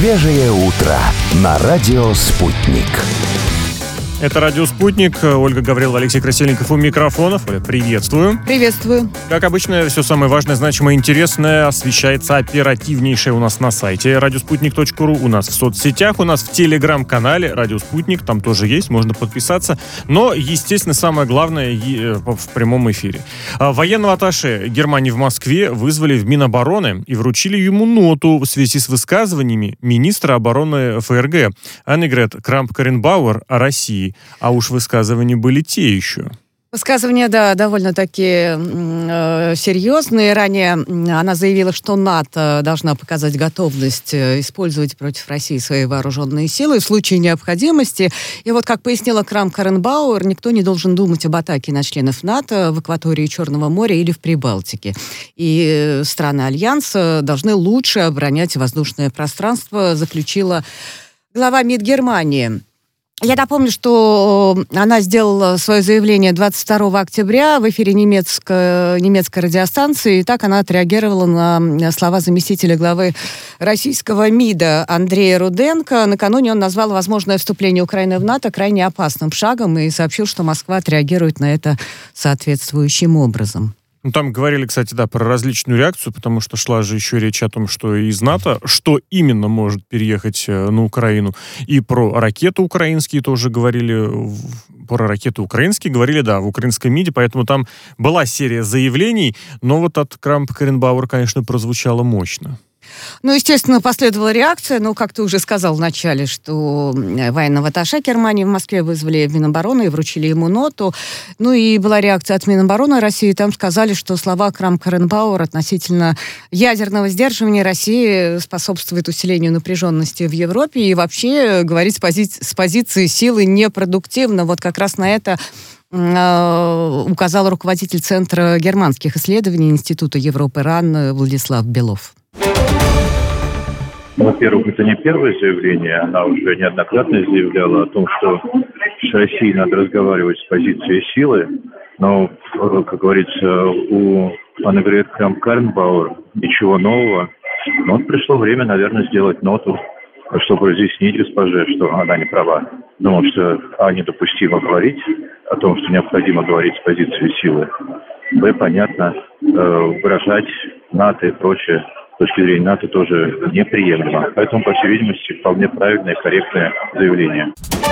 Свежее утро на радио «Спутник». Это «Радио Спутник». Ольга Гаврилова, Алексей Красильников у микрофонов. Оля, приветствую. Приветствую. Как обычно, все самое важное, значимое, интересное освещается оперативнейшее у нас на сайте radiosputnik.ru, у нас в соцсетях, у нас в телеграм-канале «Радио Спутник». Там тоже есть, можно подписаться. Но, естественно, самое главное в прямом эфире. Военного атташе Германии в Москве вызвали в Минобороны и вручили ему ноту в связи с высказываниями министра обороны ФРГ Аннегрет Крамп-Карренбауэр о России. А уж высказывания были те еще. Высказывания, да, довольно-таки серьезные. Ранее она заявила, что НАТО должна показать готовность использовать против России свои вооруженные силы в случае необходимости. И вот, как пояснила Крамп-Карренбауэр, никто не должен думать об атаке на членов НАТО в акватории Черного моря или в Прибалтике. И страны Альянса должны лучше оборонять воздушное пространство, заключила глава МИД Германии. Я напомню, что она сделала свое заявление 22 октября в эфире немецкой радиостанции, и так она отреагировала на слова заместителя главы российского МИДа Андрея Руденко. Накануне он назвал возможное вступление Украины в НАТО крайне опасным шагом и сообщил, что Москва отреагирует на это соответствующим образом. Ну, там говорили, кстати, да, про различную реакцию, потому что шла же еще речь о том, что из НАТО, что именно может переехать на Украину. И про ракеты украинские тоже говорили, про ракеты украинские говорили, да, в украинском МИДе, поэтому там была серия заявлений, но вот от Крамп-Карренбауэр, конечно, прозвучало мощно. Ну, естественно, последовала реакция, но, как ты уже сказал в начале, что военного атташе Германии в Москве вызвали в Минобороны и вручили ему ноту. Ну, и была реакция от Минобороны России, там сказали, что слова Крамп-Карренбауэр относительно ядерного сдерживания России способствует усилению напряженности в Европе, и вообще говорить с позиции силы непродуктивно. Вот как раз на это указал руководитель Центра германских исследований Института Европы РАН Владислав Белов. Во-первых, это не первое заявление. Она уже неоднократно заявляла о том, что с Россией надо разговаривать с позиции силы. Но, как говорится, у Аннегрет Крамп-Карренбауэр ничего нового. Но вот пришло время, наверное, сделать ноту, чтобы разъяснить госпоже, что она не права. Потому что недопустимо говорить о том, что необходимо говорить с позиции силы. Б, понятно, выражать НАТО и прочее с точки зрения НАТО тоже неприемлемо. Поэтому, по всей видимости, вполне правильное и корректное заявление.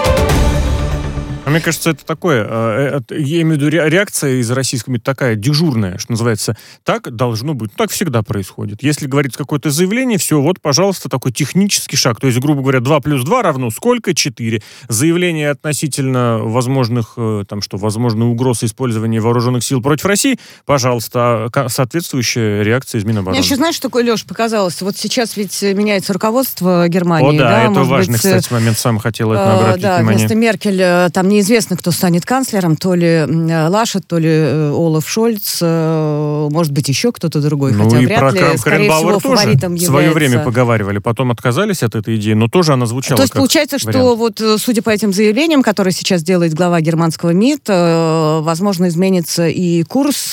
Мне кажется, это такое, я имею в виду, реакция из российского МИДа такая дежурная, что называется, так должно быть, так всегда происходит. Если говорить какое-то заявление, все, вот, пожалуйста, такой технический шаг, то есть, грубо говоря, 2 плюс 2 равно сколько? 4. Заявление относительно возможных, возможной угрозы использования вооруженных сил против России, пожалуйста, соответствующая реакция из Минобороны. Мне еще, знаешь, что такое, Леш, показалось? Вот сейчас ведь меняется руководство Германии. О, да, это важный, кстати, момент, сам хотел это обратить внимание. Вместо Меркель там неизвестно, кто станет канцлером, то ли Лашет, то ли Олаф Шольц, может быть, еще кто-то другой, хотя вряд ли, скорее всего, фаворитом является. В свое время поговаривали, потом отказались от этой идеи, но тоже она звучала. То есть получается, что вот, судя по этим заявлениям, которые сейчас делает глава германского МИД, возможно, изменится и курс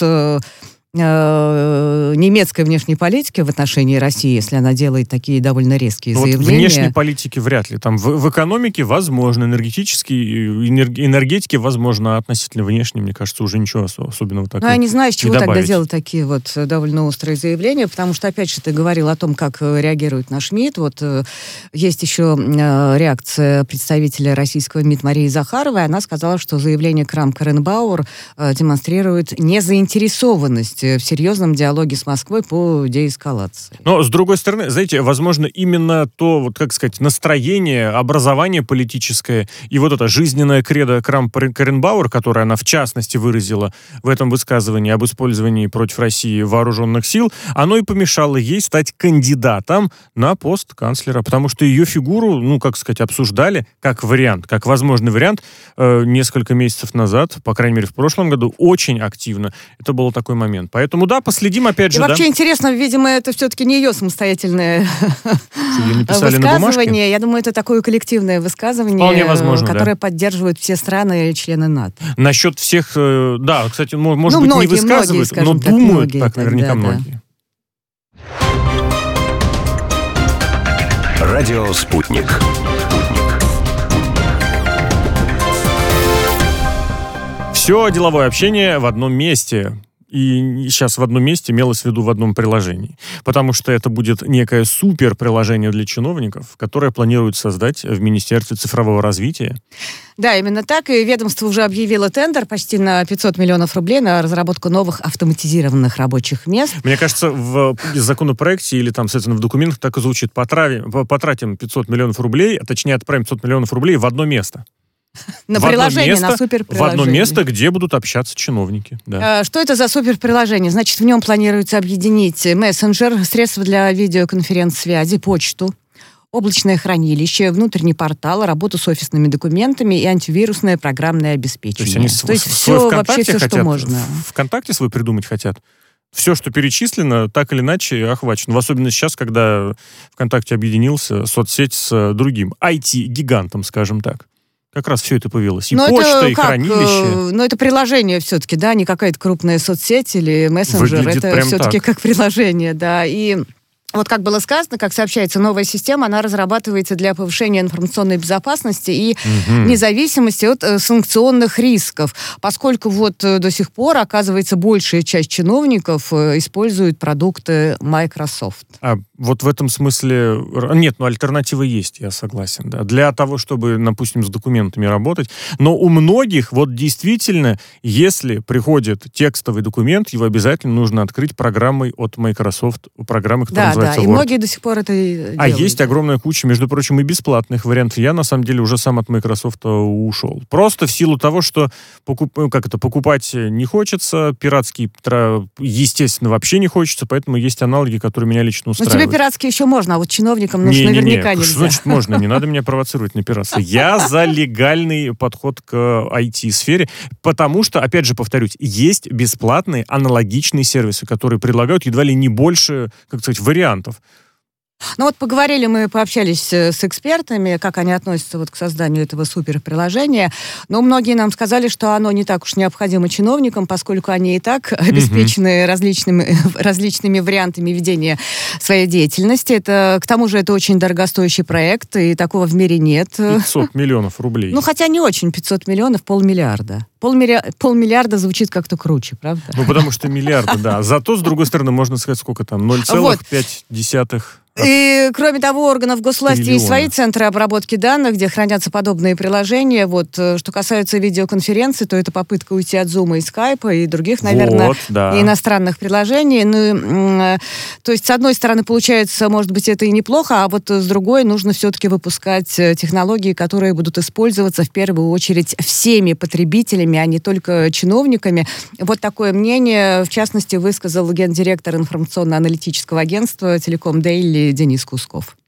немецкой внешней политики в отношении России, если она делает такие довольно резкие заявления. В внешней политике вряд ли. Там в экономике возможно, энергетике возможно, относительно внешней, мне кажется, уже ничего особенного такого. Я не знаю, с чего тогда делать такие вот довольно острые заявления, потому что, опять же, ты говорил о том, как реагирует наш МИД. Вот есть еще реакция представителя российского МИД Марии Захаровой. Она сказала, что заявление Крамп-Карренбауэр демонстрирует незаинтересованность в серьезном диалоге с Москвой по деэскалации. Но, с другой стороны, знаете, возможно, именно то, вот как сказать, настроение, образование политическое и вот это жизненное кредо Крамп-Карренбауэр, которое она в частности выразила в этом высказывании об использовании против России вооруженных сил, оно и помешало ей стать кандидатом на пост канцлера, потому что ее фигуру, обсуждали как вариант, как возможный вариант несколько месяцев назад, по крайней мере, в прошлом году, очень активно. Это был такой момент. Поэтому, да, последим опять же. И вообще интересно, видимо, это все-таки не ее самостоятельное высказывание. Я думаю, это такое коллективное высказывание, возможно, которое поддерживают все страны, члены НАТО. Насчет всех, да, кстати, может быть, не высказывают, но думают так наверняка многие. Радио «Спутник». Все деловое общение в одном месте. И сейчас в одном месте имелось в виду в одном приложении. Потому что это будет некое супер-приложение для чиновников, которое планируют создать в Министерстве цифрового развития. Да, именно так. И ведомство уже объявило тендер почти на 500 миллионов рублей на разработку новых автоматизированных рабочих мест. Мне кажется, в законопроекте или там, соответственно, в документах так и звучит: потратим 500 миллионов рублей, а точнее отправим 500 миллионов рублей в одно место. На приложение, на суперприложение. В одно место, где будут общаться чиновники. Да. Что это за суперприложение? Значит, в нем планируется объединить мессенджер, средства для видеоконференц-связи, почту, облачное хранилище, внутренний портал, работу с офисными документами и антивирусное программное обеспечение. То есть все вообще все, что можно. ВКонтакте свой придумать хотят. Все, что перечислено, так или иначе охвачено. В особенности сейчас, когда ВКонтакте объединился, соцсеть с другим IT-гигантом, скажем так. Как раз все это появилось. И почта, и хранилище. Но это приложение все-таки, да, не какая-то крупная соцсеть или мессенджер. Выглядит это прям все-таки так. как приложение, да. И вот как было сказано, как сообщается, новая система, она разрабатывается для повышения информационной безопасности и независимости от санкционных рисков, поскольку вот до сих пор, оказывается, большая часть чиновников использует продукты Microsoft. А вот в этом смысле... Нет, альтернатива есть, я согласен. Да. Для того, чтобы, допустим, с документами работать. Но у многих вот действительно, если приходит текстовый документ, его обязательно нужно открыть программой от Microsoft, программой, которая называется Word. И многие до сих пор это делают. А есть огромная куча, между прочим, и бесплатных вариантов. Я, на самом деле, уже сам от Microsoft ушел. Просто в силу того, что покупать не хочется, пиратский, естественно, вообще не хочется, поэтому есть аналоги, которые меня лично устраивают. Тебе пиратский еще можно, а вот чиновникам наверняка нельзя. Что значит можно? Не надо меня провоцировать на пиратство. Я за легальный подход к IT-сфере, потому что, опять же, повторюсь, есть бесплатные аналогичные сервисы, которые предлагают едва ли не больше, как сказать, вариантов. Ну вот поговорили мы, пообщались с экспертами, как они относятся вот к созданию этого суперприложения. Но многие нам сказали, что оно не так уж необходимо чиновникам, поскольку они и так обеспечены различными вариантами ведения своей деятельности. К тому же это очень дорогостоящий проект, и такого в мире нет. 500 миллионов рублей. Ну хотя не очень, 500 миллионов, полмиллиарда. Полмиллиарда звучит как-то круче, правда? Ну потому что миллиарды, да. Зато, с другой стороны, можно сказать, сколько там, 0,5... И, кроме того, у органов госвласти триллиона. есть свои центры обработки данных, где хранятся подобные приложения. Вот, что касается видеоконференций, то это попытка уйти от Zoom и Skype и других, наверное, иностранных приложений. Ну, то есть, с одной стороны, получается, может быть, это и неплохо, а вот с другой нужно все-таки выпускать технологии, которые будут использоваться в первую очередь всеми потребителями, а не только чиновниками. Вот такое мнение, в частности, высказал гендиректор информационно-аналитического агентства «Телеком Дейли» Денис Кусков.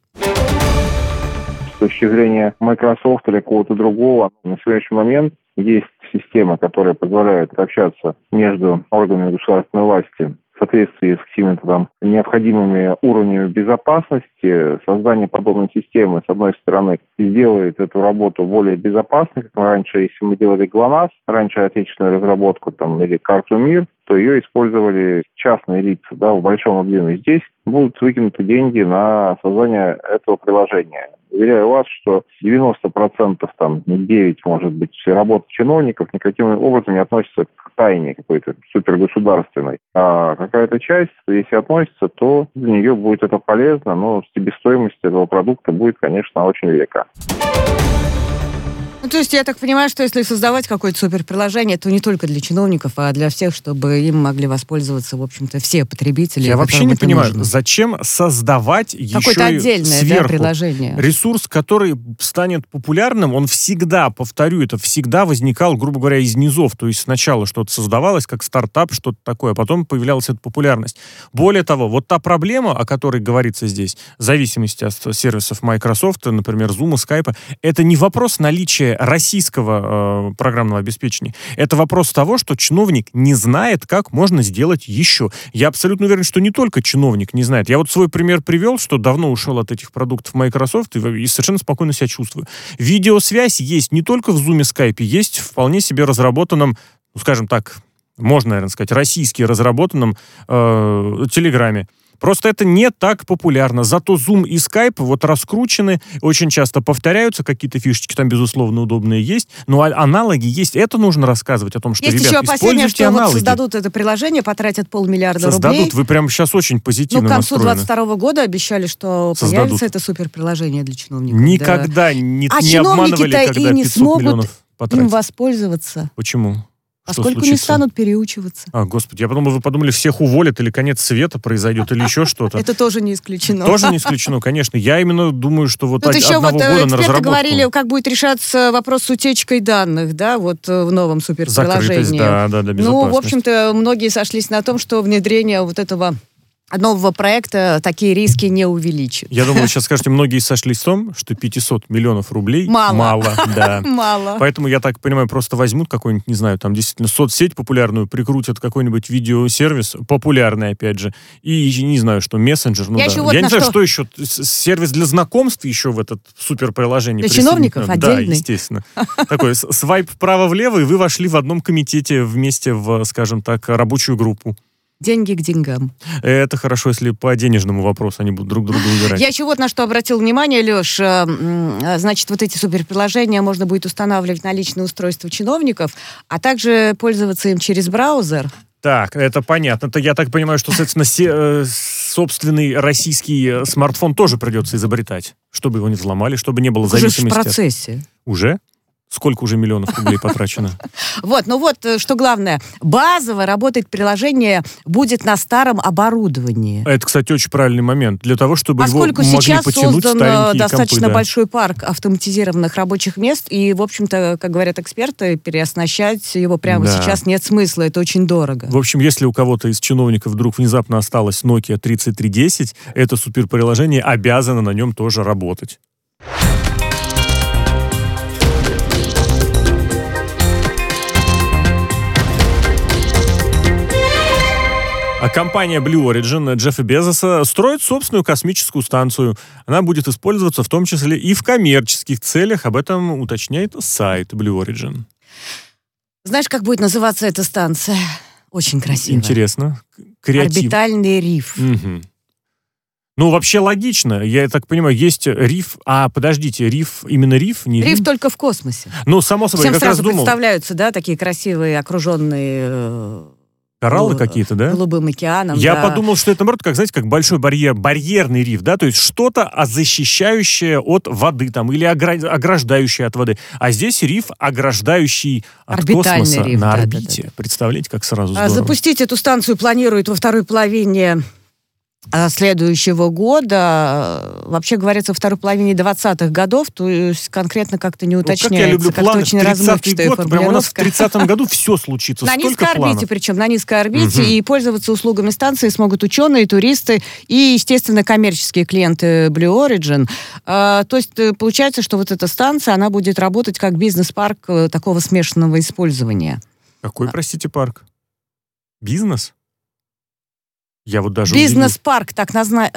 С точки зрения Microsoft или какого-то другого, на сегодняшний момент есть система, которая позволяет общаться между органами государственной власти в соответствии с какими-то там необходимыми уровнями безопасности. Создание подобной системы, с одной стороны, сделает эту работу более безопасной, как раньше, если мы делали ГЛОНАСС, раньше отечественную разработку там, или карту МИР, то ее использовали частные лица, да, в большом объеме. Здесь будут выкинуты деньги на создание этого приложения. Уверяю вас, что 90%, там, 9%, может быть, работы чиновников никаким образом не относится к тайне какой-то супергосударственной. А какая-то часть, если относится, то для нее будет это полезно, но себестоимость этого продукта будет, конечно, очень велика. Ну, то есть я так понимаю, что если создавать какое-то суперприложение, то не только для чиновников, а для всех, чтобы им могли воспользоваться, в общем-то, все потребители. Я вообще не понимаю, зачем создавать какое-то еще отдельное сверху приложение. Ресурс, который станет популярным, он всегда, повторю, это всегда возникал, грубо говоря, из низов. То есть сначала что-то создавалось, как стартап, что-то такое, а потом появлялась эта популярность. Более того, вот та проблема, о которой говорится здесь, зависимость от сервисов Microsoft, например, Zoom и Skype, это не вопрос наличия российского программного обеспечения. Это вопрос того, что чиновник не знает, как можно сделать еще. Я абсолютно уверен, что не только чиновник не знает. Я вот свой пример привел, что давно ушел от этих продуктов Microsoft и совершенно спокойно себя чувствую. Видеосвязь есть не только в Zoom и Skype, есть в вполне себе разработанном, ну, скажем так, можно, наверное, сказать, российски разработанном Телеграме. Просто это не так популярно. Зато Zoom и Skype вот раскручены, очень часто повторяются, какие-то фишечки там, безусловно, удобные есть, но аналоги есть. Это нужно рассказывать о том, что, есть ребят, еще опасения, используйте что аналоги. вот создадут это приложение, потратят $500 миллиарда рублей. Создадут. Вы прямо сейчас очень позитивно к концу настроены. 2022 года обещали, что появится это суперприложение для чиновников. Никогда не обманывали, когда и не 500 смогут миллионов потратить. им воспользоваться. Почему? Поскольку не станут переучиваться. Господи, я подумал, вы подумали, всех уволят, или конец света произойдет, или еще что-то. Это тоже не исключено. Тоже не исключено, конечно. Я именно думаю, что вот тут еще одного года на разработку. Эксперты говорили, как будет решаться вопрос с утечкой данных, да, вот в новом суперприложении. Закрытость, да, безопасность. Ну, в общем-то, многие сошлись на том, что внедрение вот этого нового проекта такие риски не увеличит. Я думаю, вы сейчас скажете, многие сошлись в том, что 500 миллионов рублей мало. Да. Мало. Поэтому, я так понимаю, просто возьмут какой-нибудь, не знаю, там действительно соцсеть популярную, прикрутят какой-нибудь видеосервис, популярный, опять же, и, не знаю, что, мессенджер. Я не знаю, что еще, сервис для знакомств еще в этот суперприложение. Для чиновников отдельный? Да, естественно. Такой свайп вправо-влево, и вы вошли в одном комитете вместе в, скажем так, рабочую группу. Деньги к деньгам. Это хорошо, если по денежному вопросу они будут друг друга выбирать. Я еще вот на что обратил внимание, Леш. Значит, вот эти суперприложения можно будет устанавливать на личные устройства чиновников, а также пользоваться им через браузер. Так, это понятно. Это, я так понимаю, что, соответственно, собственный российский смартфон тоже придется изобретать, чтобы его не взломали, чтобы не было зависимости. Уже в процессе. Уже? Сколько уже миллионов рублей потрачено? Вот, что главное. Базово работать приложение будет на старом оборудовании. Это, кстати, очень правильный момент. Для того, чтобы поскольку его могли потянуть создан старенькие достаточно компы, да. большой парк автоматизированных рабочих мест, и, в общем-то, как говорят эксперты, переоснащать его прямо сейчас нет смысла, это очень дорого. В общем, если у кого-то из чиновников вдруг внезапно осталась Nokia 3310, это суперприложение обязано на нем тоже работать. А компания Blue Origin Джеффа Безоса строит собственную космическую станцию. Она будет использоваться в том числе и в коммерческих целях. Об этом уточняет сайт Blue Origin. Знаешь, как будет называться эта станция? Очень красиво. Интересно. Креатив. Орбитальный риф. Угу. Ну, вообще логично. Я так понимаю, есть риф... подождите, риф, именно риф? Не риф только в космосе. Ну, само собой, всем я как раз думал. Всем сразу представляются, да, такие красивые, окруженные... Кораллы какие-то, да? Голубым океаном, Я подумал, что это, наоборот, как, знаете, как большой барьерный риф, да, то есть что-то защищающее от воды, там, или ограждающее от воды. А здесь риф, ограждающий от космоса риф, на орбите. Да. Представляете, как сразу здорово. Запустить эту станцию планируют во второй половине следующего года. Вообще говорится, во второй половине 20-х годов, то есть конкретно как-то не уточняется. Как я люблю планы, очень 30-й год, прямо у нас в 30-м году все случится. На низкой орбите, причем на низкой орбите, Угу. и пользоваться услугами станции смогут ученые, туристы и, естественно, коммерческие клиенты Blue Origin. То есть получается, что вот эта станция, она будет работать как бизнес-парк такого смешанного использования. Какой, простите, парк? Бизнес? Я вот даже Бизнес-парк, так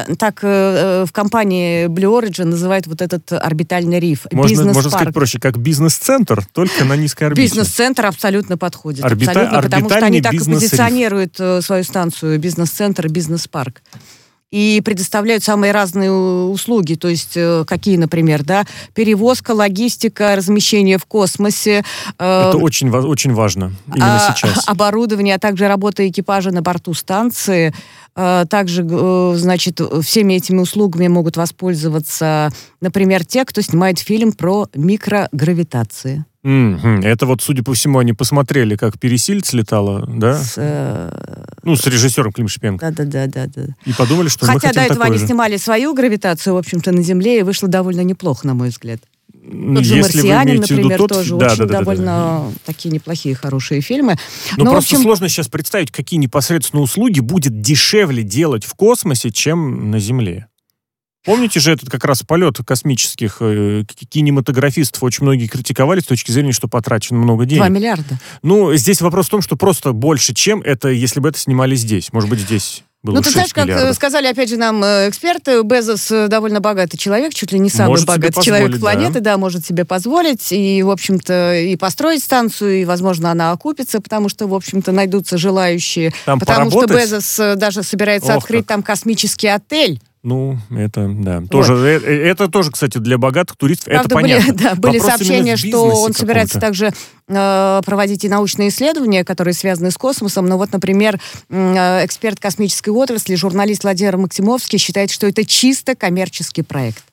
в компании Blue Origin называют вот этот орбитальный риф. Можно сказать проще, как бизнес-центр, только на низкой орбите. Бизнес-центр абсолютно подходит. Абсолютно, потому что они так и бизнес-риф. позиционируют свою станцию бизнес-центр, бизнес-парк. И предоставляют самые разные услуги, то есть какие, например, да, перевозка, логистика, размещение в космосе. Это очень, очень важно именно сейчас. Оборудование, а также работа экипажа на борту станции. Также, значит, всеми этими услугами могут воспользоваться, например, те, кто снимает фильм про микрогравитацию. Это вот, судя по всему, они посмотрели, как Пересильд летала, да? С режиссером Клим Шипенко. Да. И подумали, что мы хотим Хотя до этого такое они же. снимали свою гравитацию, в общем-то, на Земле, и вышло довольно неплохо, на мой взгляд. Тот же Если вы «Марсианин», имеете в виду например, тот, тоже да, очень да. довольно такие неплохие, хорошие фильмы. Но в просто общем, сложно сейчас представить, какие непосредственно услуги будет дешевле делать в космосе, чем на Земле. Помните же этот как раз полет космических кинематографистов? Очень многие критиковали с точки зрения, что потрачено много денег. 2 миллиарда. Ну, здесь вопрос в том, что просто больше, чем это, если бы это снимали здесь. Может быть, здесь было Ну, ты знаешь, 6 как миллиардов. сказали, опять же, нам эксперты, Безос довольно богатый человек, чуть ли не самый Может себе богатый человек позволить, планеты, да, может себе позволить, и, в общем-то, и построить станцию, и, возможно, она окупится, потому что, в общем-то, найдутся желающие. Там потому поработать? что Безос даже собирается открыть там космический отель. Ну, это, да. Тоже, это тоже, кстати, для богатых туристов, Правда, это понятно. были Вопрос сообщения, именно в что он бизнесе собирается каком-то. также проводить и научные исследования, которые связаны с космосом. Но вот, например, эксперт космической отрасли, журналист Владимир Максимовский считает, что это чисто коммерческий проект.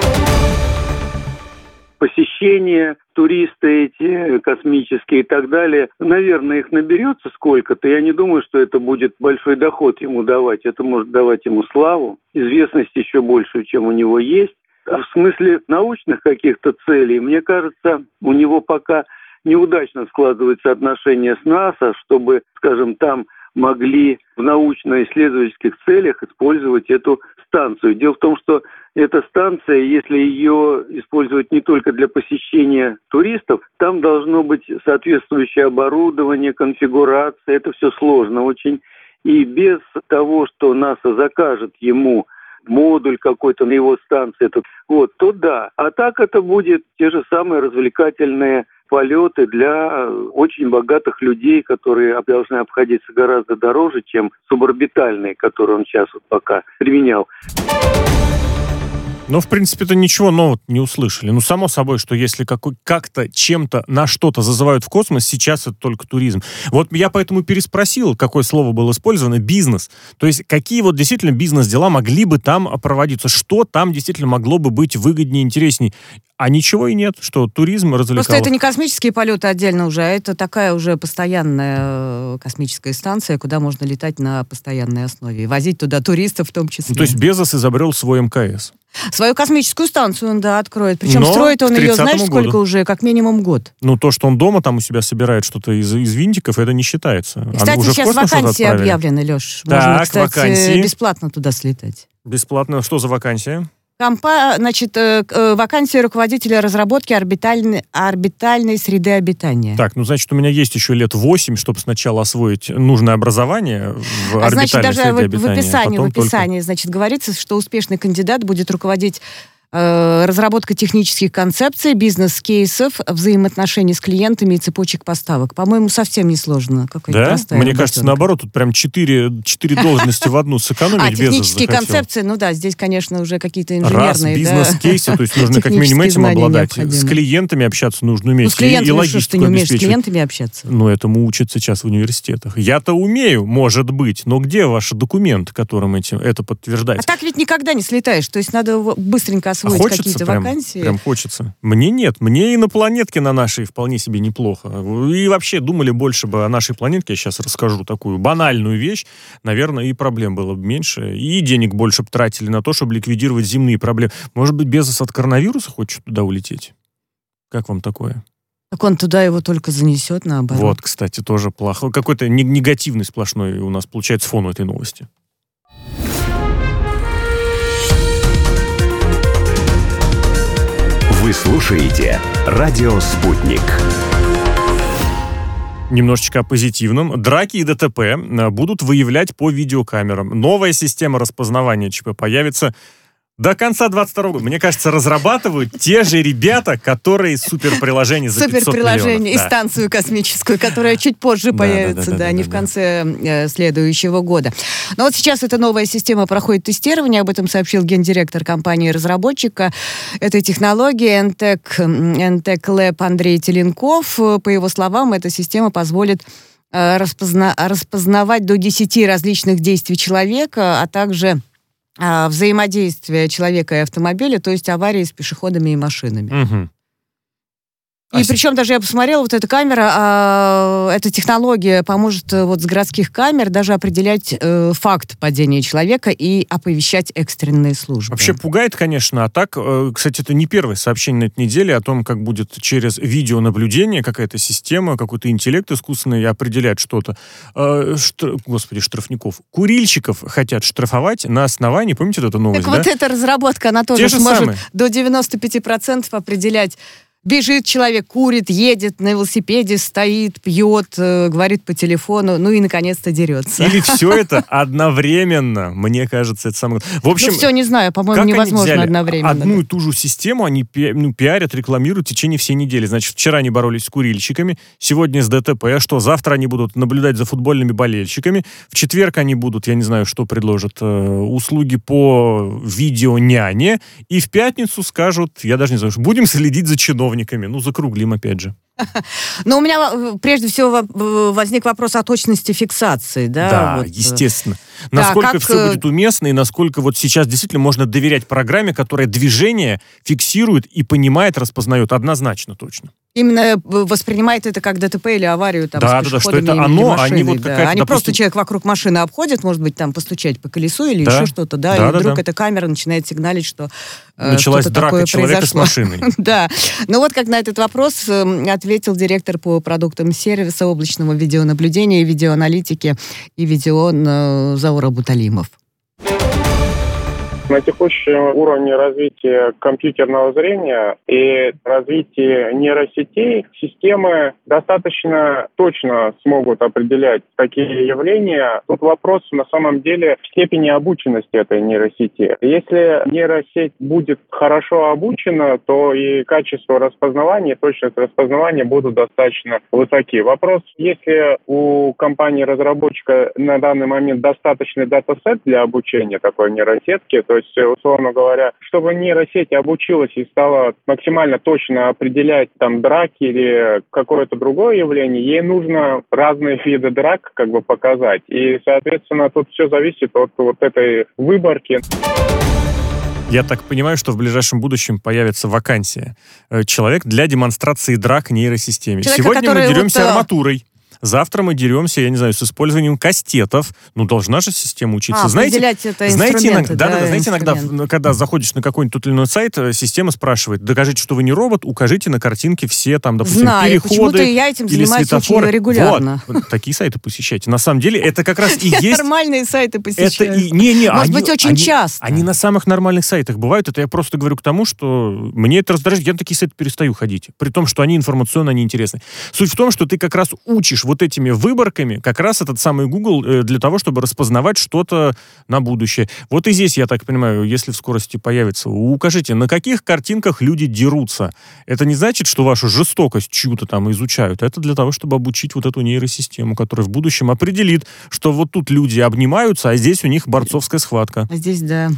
Посещения, туристы эти космические и так далее, наверное, их наберется сколько-то. Я не думаю, что это будет большой доход ему давать. Это может давать ему славу, известность еще большую, чем у него есть. А в смысле научных каких-то целей, мне кажется, у него пока неудачно складываются отношения с НАСА, чтобы, скажем, там могли в научно-исследовательских целях использовать эту станцию. Дело в том, что эта станция, если ее использовать не только для посещения туристов, там должно быть соответствующее оборудование, конфигурация. Это все сложно очень. И без того, что НАСА закажет ему модуль какой-то на его станции, то да. А так это будет те же самые развлекательные полеты для очень богатых людей, которые должны обходиться гораздо дороже, чем суборбитальные, которые он сейчас вот пока применял. Но, в принципе-то, ничего нового не услышали. Ну, само собой, что если как-то чем-то на что-то зазывают в космос, сейчас это только туризм. Вот я поэтому переспросил, какое слово было использовано, бизнес. То есть, какие вот действительно бизнес-дела могли бы там проводиться? Что там действительно могло бы быть выгоднее, интересней? А ничего и нет, что туризм развлекал. Просто это не космические полеты отдельно уже, а это такая уже постоянная космическая станция, куда можно летать на постоянной основе и возить туда туристов в том числе. Ну, то есть Безос изобрел свой МКС. Свою космическую станцию он, да, откроет. Причем Но строит он ее, знаешь, году. сколько уже? Как минимум год. Ну, то, что он дома там у себя собирает что-то из винтиков, это не считается. И, кстати, уже сейчас вакансии объявлены, Леш. Можно, Так, кстати, вакансии. бесплатно туда слетать. Бесплатно. Что за вакансия? Вакансия руководителя разработки орбитальной среды обитания. Так, ну, значит, у меня есть еще лет 8, чтобы сначала освоить нужное образование в орбитальной значит, даже среде обитания. в описании, значит, говорится, что успешный кандидат будет руководить разработка технических концепций, бизнес-кейсов, взаимоотношений с клиентами и цепочек поставок. По-моему, совсем не сложно. Да? Мне кажется, наоборот, тут прям 4 должности в одну сэкономить. Технические концепции, ну да, здесь, конечно, уже какие-то инженерные. Бизнес-кейсы, то есть нужно как минимум этим обладать. С клиентами общаться нужно уметь. Ну, с клиентами, и логистику что ты не умеешь с обеспечивать. клиентами общаться? Ну, этому учат сейчас в университетах. Я-то умею, может быть, но где ваши документы, которым это подтверждается? А так ведь никогда не слетаешь, то есть надо быстренько освоить какие-то вакансии. Прям хочется. Мне нет. Мне инопланетки на нашей вполне себе неплохо. И вообще думали больше бы о нашей планетке. Я сейчас расскажу такую банальную вещь. Наверное, и проблем было бы меньше. И денег больше бы тратили на то, чтобы ликвидировать земные проблемы. Может быть, Безос от коронавируса хочет туда улететь? Как вам такое? Так он туда его только занесет, наоборот. Вот, кстати, тоже плохо. Какой-то негативный сплошной у нас получается фон у этой новости. Вы слушаете «Радио Спутник». Немножечко о позитивном. Драки и ДТП будут выявлять по видеокамерам. Новая система распознавания ЧП появится до конца 2022 года. Мне кажется, разрабатывают те же ребята, которые суперприложение за 500 Суперприложение миллионов. и станцию космическую, которая чуть позже появится, не в конце следующего года. Но вот сейчас эта новая система проходит тестирование, об этом сообщил гендиректор компании-разработчика этой технологии Entec Lab Андрей Теленков. По его словам, эта система позволит распознавать до 10 различных действий человека, а также взаимодействие человека и автомобиля, то есть аварии с пешеходами и машинами. Угу. И причем даже я посмотрела, вот эта камера, эта технология поможет вот с городских камер даже определять факт падения человека и оповещать экстренные службы. Вообще пугает, конечно, а так, кстати, это не первое сообщение на этой неделе о том, как будет через видеонаблюдение какая-то система, какой-то интеллект искусственный определять что-то. Господи, штрафников. Курильщиков хотят штрафовать на основании, помните вот эту новость, так да? вот эта разработка, она тоже сможет до 95% определять Бежит человек, курит, едет на велосипеде, стоит, пьет, говорит по телефону, ну и, наконец-то, дерется. Или все это одновременно. Мне кажется, это самое... В общем, ну, все, не знаю, по-моему, невозможно одновременно. Одну и ту же систему они пиарят, рекламируют в течение всей недели. Значит, вчера они боролись с курильщиками, сегодня с ДТП. Что, завтра они будут наблюдать за футбольными болельщиками, в четверг они будут, я не знаю, что предложат, услуги по видео-няне, и в пятницу скажут, я даже не знаю, будем следить за чиновниками. Ну, закруглим опять же. Но у меня прежде всего возник вопрос о точности фиксации. Да, вот. Естественно. Насколько все будет уместно и насколько вот сейчас действительно можно доверять программе, которая движение фиксирует и понимает, распознает однозначно точно. Именно воспринимает это как ДТП или аварию там, с пешеходами, что это оно, машиной, они вот какая-то, они допустим... просто человек вокруг машины обходит, может быть, там постучать по колесу или еще что-то, и вдруг эта камера начинает сигналить, что началась что-то драка такое человека произошло. с машиной. Да. Ну вот как на этот вопрос ответил директор по продуктам сервиса облачного видеонаблюдения и видеоаналитики и видео Заур Абуталимов. На текущем уровне развития компьютерного зрения и развития нейросетей системы достаточно точно смогут определять такие явления. Тут вопрос на самом деле в степени обученности этой нейросети. Если нейросеть будет хорошо обучена, то и качество распознавания, и точность распознавания будут достаточно высоки. Вопрос, если у компании-разработчика на данный момент достаточный датасет для обучения такой нейросетки, то есть, условно говоря, чтобы нейросеть обучилась и стала максимально точно определять там драки или какое-то другое явление, ей нужно разные виды драк как бы показать. И, соответственно, тут все зависит от вот этой выборки. Я так понимаю, что в ближайшем будущем появится вакансия. Человек для демонстрации драк нейросистеме. Сегодня мы деремся арматурой. Завтра мы деремся, я не знаю, с использованием кастетов. Ну, должна же система учиться. Знаете, иногда, когда заходишь на какой-нибудь тот или иной сайт, система спрашивает, докажите, что вы не робот, укажите на картинке все там, допустим, переходы я этим или светофоры. Очень регулярно. Вот, такие сайты посещайте. На самом деле, это как раз и есть... Нормальные сайты посещаю. Может быть, очень часто. Они на самых нормальных сайтах бывают. Это я просто говорю к тому, что мне это раздражает. Я на такие сайты перестаю ходить. При том, что они информационно неинтересны. Суть в том, что ты как раз учишь вот этими выборками как раз этот самый Google для того, чтобы распознавать что-то на будущее. Вот и здесь, я так понимаю, если в скорости появится, укажите, на каких картинках люди дерутся. Это не значит, что вашу жестокость чью-то там изучают. Это для того, чтобы обучить вот эту нейросистему, которая в будущем определит, что вот тут люди обнимаются, а здесь у них борцовская схватка. Здесь, да.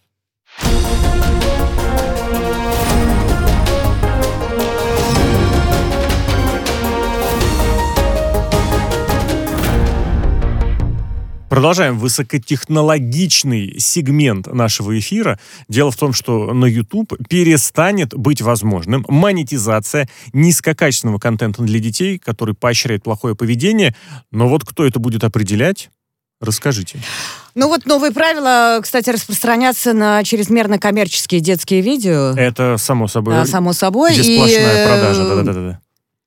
Продолжаем высокотехнологичный сегмент нашего эфира. Дело в том, что на YouTube перестанет быть возможным монетизация низкокачественного контента для детей, который поощряет плохое поведение. Но вот кто это будет определять? Расскажите. Ну вот новые правила, кстати, распространятся на чрезмерно коммерческие детские видео. Это само собой. Да, само собой. Где сплошная продажа. Да.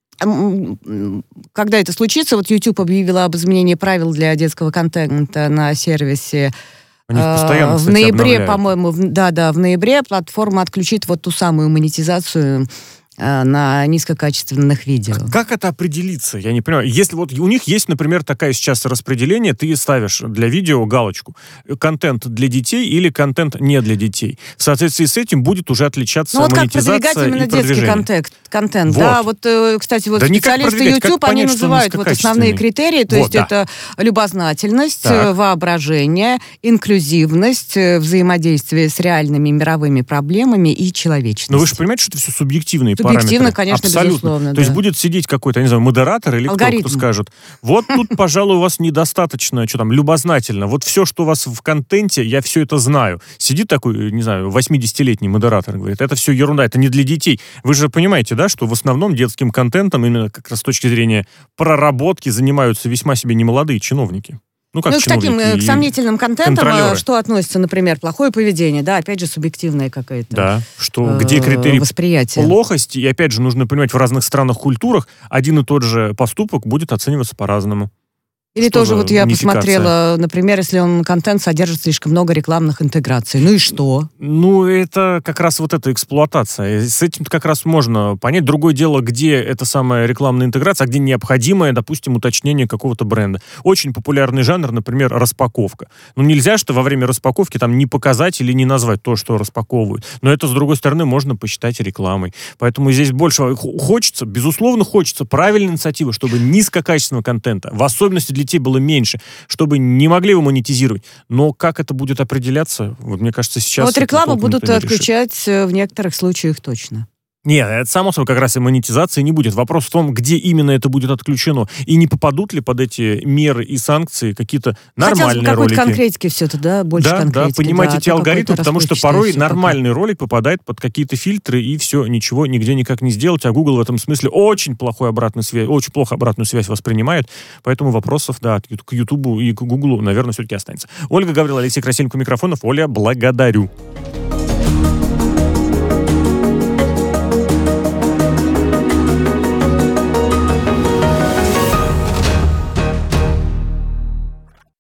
Когда это случится, вот YouTube объявила об изменении правил для детского контента на сервисе. Они постоянно, кстати, в ноябре, обновляют. по-моему, в ноябре платформа отключит вот ту самую монетизацию на низкокачественных видео. Как это определиться? Я не понимаю. Если вот у них есть, например, такая сейчас распределение, ты ставишь для видео галочку. Контент для детей или контент не для детей. В соответствии с этим будет уже отличаться монетизация и продвижение. Ну вот как продвигать именно детский контент. Вот. Да, вот, кстати, вот специалисты YouTube, они называют вот основные критерии, то есть это любознательность, воображение, инклюзивность, взаимодействие с реальными мировыми проблемами и человечность. Но вы же понимаете, что это все субъективные Субъективно, параметры. конечно, абсолютно. безусловно. То есть будет сидеть какой-то, я не знаю, модератор или кто скажет, вот тут, пожалуй, у вас недостаточно, что там, любознательно. Вот все, что у вас в контенте, я все это знаю. Сидит такой, не знаю, 80-летний модератор, говорит, это все ерунда, это не для детей. Вы же понимаете, да, что в основном детским контентом, именно как раз с точки зрения проработки, занимаются весьма себе немолодые чиновники. К таким к сомнительным контентам, что относится, например, плохое поведение, да, опять же, субъективное какое-то. Да, что где критерий восприятия. Плохости, и опять же, нужно понимать, в разных странах, культурах один и тот же поступок будет оцениваться по-разному. Или тоже вот я посмотрела, например, если контент содержит слишком много рекламных интеграций. Ну и что? Ну, это как раз вот эта эксплуатация. С этим как раз можно понять. Другое дело, где эта самая рекламная интеграция, а где необходимое, допустим, уточнение какого-то бренда. Очень популярный жанр, например, распаковка. Ну, нельзя, что во время распаковки там не показать или не назвать то, что распаковывают. Но это, с другой стороны, можно посчитать рекламой. Поэтому здесь больше хочется, безусловно, хочется правильной инициативы, чтобы низкокачественного контента, в особенности для детей, было меньше, чтобы не могли его монетизировать. Но как это будет определяться, вот мне кажется, сейчас... Вот рекламу будут отключать в некоторых случаях точно. Нет, это само собой как раз и монетизации не будет. Вопрос в том, где именно это будет отключено. И не попадут ли под эти меры и санкции какие-то нормальные какой-то ролики. конкретики все это, да? Больше конкретики. Да, понимать эти алгоритмы, потому что порой нормальный ролик попадает под какие-то фильтры, и все, ничего нигде никак не сделать. А Google в этом смысле очень плохо обратную связь воспринимает. Поэтому вопросов, да, к Ютубу и к Гуглу, наверное, все-таки останется. Ольга Гаврилова, Алексей Красильников у микрофонов. Оля, благодарю.